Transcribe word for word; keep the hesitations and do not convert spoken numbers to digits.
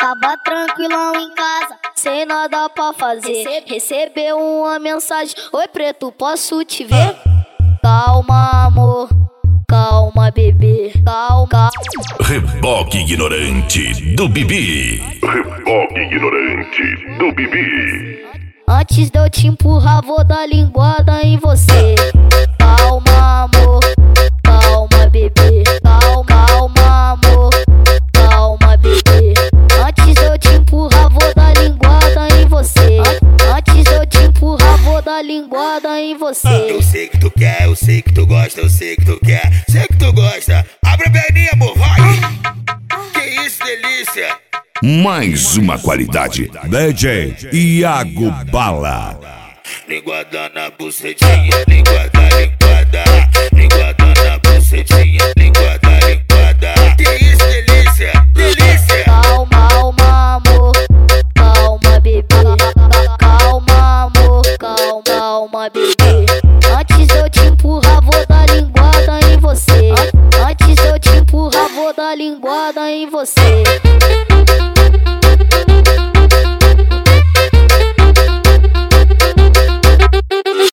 Tava tranquilão em casa, sem nada pra fazer. Recebeu uma mensagem: oi preto, posso te ver? Calma amor, calma bebê, calma, calma. Reboque ignorante do Bibi. Reboque ignorante do Bibi. Antes de eu te empurrar, vou dar linguada em você. Calma amor, calma bebê, calma, calma amor, calma bebê. Antes de eu te empurrar, vou dar linguada em você. Antes de eu te empurrar, vou dar linguada em você. Eu sei que tu quer, eu sei que tu gosta, eu sei que tu quer, sei que tu gosta. Abre a perninha, amor, vai! Que isso, delícia! Mais uma qualidade. D J Iago Bala. Linguada na bucetinha, linguada, linguada. Linguada na bucetinha, linguada, linguada. Que isso, delícia!